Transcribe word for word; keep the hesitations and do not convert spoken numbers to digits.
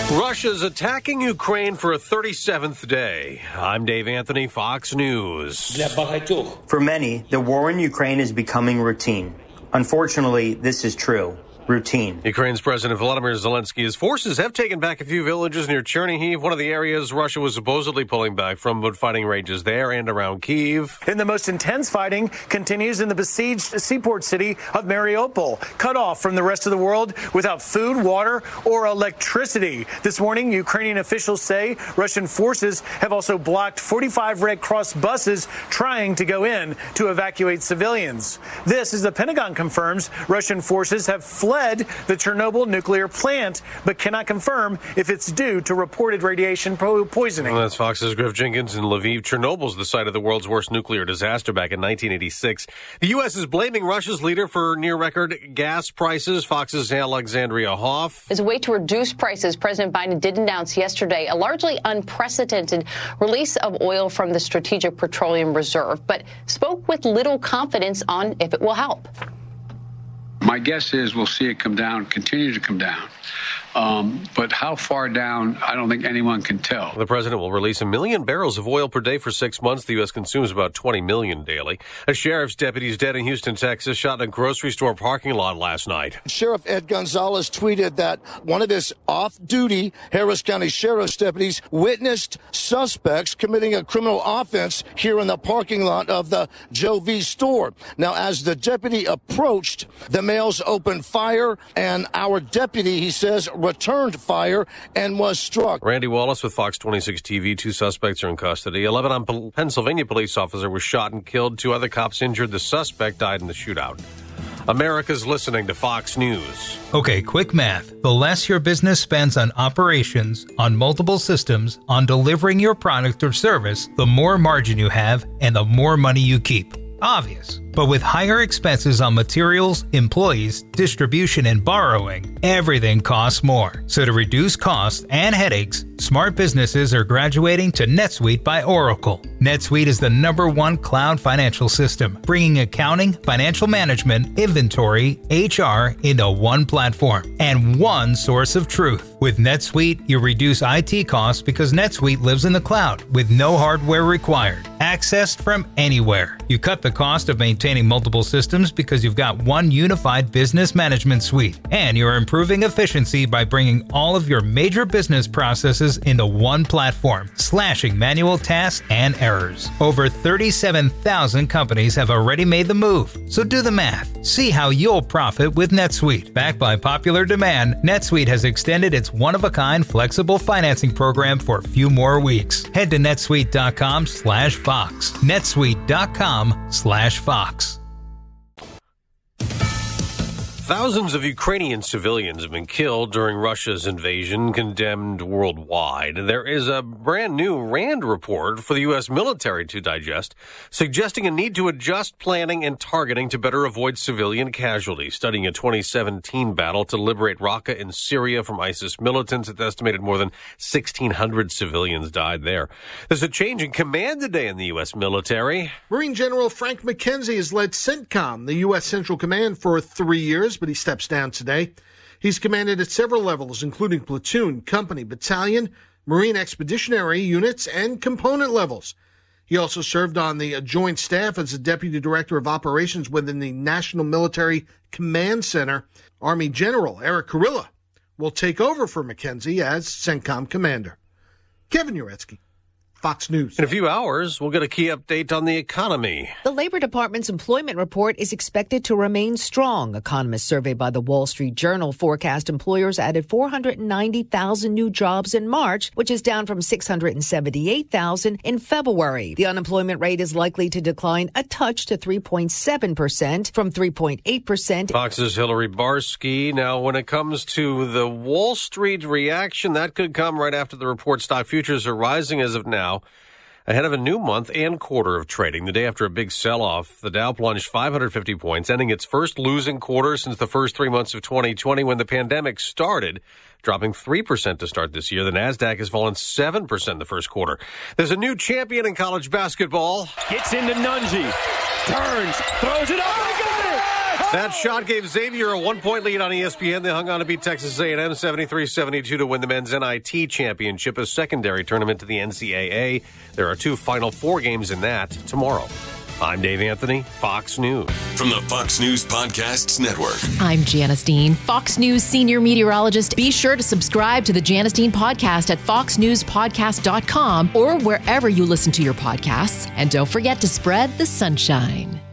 Russia's attacking Ukraine for a thirty-seventh day. I'm Dave Anthony, Fox News. For many, the war in Ukraine is becoming routine. Unfortunately, this is true. Routine. Ukraine's President Volodymyr Zelensky's forces have taken back a few villages near Chernihiv, one of the areas Russia was supposedly pulling back from, but fighting rages there and around Kyiv. And the most intense fighting continues in the besieged seaport city of Mariupol, cut off from the rest of the world without food, water, or electricity. This morning, Ukrainian officials say Russian forces have also blocked forty-five Red Cross buses trying to go in to evacuate civilians. This, as the Pentagon confirms, Russian forces have fled the Chernobyl nuclear plant, but cannot confirm if it's due to reported radiation po- poisoning. Well, that's Fox's Griff Jenkins in Lviv. Chernobyl's the site of the world's worst nuclear disaster back in nineteen eighty-six. The U S is blaming Russia's leader for near-record gas prices. Fox's Alexandria Hoff. As a way to reduce prices, President Biden did announce yesterday a largely unprecedented release of oil from the Strategic Petroleum Reserve, but spoke with little confidence on if it will help. My guess is we'll see it come down, continue to come down. Um, but how far down, I don't think anyone can tell. The president will release a million barrels of oil per day for six months. The U S consumes about twenty million daily. A sheriff's deputy is dead in Houston, Texas, shot in a grocery store parking lot last night. Sheriff Ed Gonzalez tweeted that one of his off-duty Harris County Sheriff's deputies witnessed suspects committing a criminal offense here in the parking lot of the Joe V store. Now, as the deputy approached, the males opened fire, and our deputy, he says, returned fire and was struck. Randy Wallace with Fox twenty-six T V. Two suspects are in custody. A Lebanon, Pennsylvania police officer was shot and killed. Two other cops injured. The suspect died in the shootout. America's listening to Fox News. Okay, quick math. The less your business spends on operations, on multiple systems, on delivering your product or service, the more margin you have and the more money you keep. Obvious. But with higher expenses on materials, employees, distribution, and borrowing, everything costs more. So to reduce costs and headaches, smart businesses are graduating to NetSuite by Oracle. NetSuite is the number one cloud financial system, bringing accounting, financial management, inventory, H R into one platform and one source of truth. With NetSuite, you reduce I T costs because NetSuite lives in the cloud with no hardware required. Accessed from anywhere. You cut the cost of maintaining multiple systems because you've got one unified business management suite. And you're improving efficiency by bringing all of your major business processes into one platform, slashing manual tasks and errors. Over thirty-seven thousand companies have already made the move. So do the math. See how you'll profit with NetSuite. Backed by popular demand, NetSuite has extended its one-of-a-kind flexible financing program for a few more weeks. Head to netsuite.com slash Fox. netsuite.com slash Fox. Thousands of Ukrainian civilians have been killed during Russia's invasion, condemned worldwide. There is a brand new RAND report for the U S military to digest, suggesting a need to adjust planning and targeting to better avoid civilian casualties. Studying a twenty seventeen battle to liberate Raqqa in Syria from ISIS militants, it's estimated more than sixteen hundred civilians died there. There's a change in command today in the U S military. Marine General Frank McKenzie has led CENTCOM, the U S Central Command, for three years, but he steps down today. He's commanded at several levels, including platoon, company, battalion, Marine Expeditionary units, and component levels. He also served on the Joint Staff as the Deputy Director of Operations within the National Military Command Center. Army General Eric Kurilla will take over for McKenzie as CENTCOM Commander. Kevin Uretsky, Fox News. In a few hours, we'll get a key update on the economy. The Labor Department's employment report is expected to remain strong. Economists surveyed by the Wall Street Journal forecast employers added four hundred ninety thousand new jobs in March, which is down from six hundred seventy-eight thousand in February. The unemployment rate is likely to decline a touch to three point seven percent from three point eight percent. Fox's Hillary Barsky. Now, when it comes to the Wall Street reaction, that could come right after the report. Stock futures are rising as of now, ahead of a new month and quarter of trading. The day after a big sell-off, the Dow plunged five hundred fifty points, ending its first losing quarter since the first three months of twenty twenty when the pandemic started, dropping three percent to start this year. The NASDAQ has fallen seven percent in the first quarter. There's a new champion in college basketball. Gets into Nunzi, turns, throws it up, and got it! That shot gave Xavier a one-point lead on E S P N. They hung on to beat Texas A and M seventy-three seventy-two to win the men's N I T championship, a secondary tournament to the N C double A. There are two Final Four games in that tomorrow. I'm Dave Anthony, Fox News. From the Fox News Podcasts Network. I'm Janice Dean, Fox News senior meteorologist. Be sure to subscribe to the Janice Dean podcast at fox news podcast dot com or wherever you listen to your podcasts. And don't forget to spread the sunshine.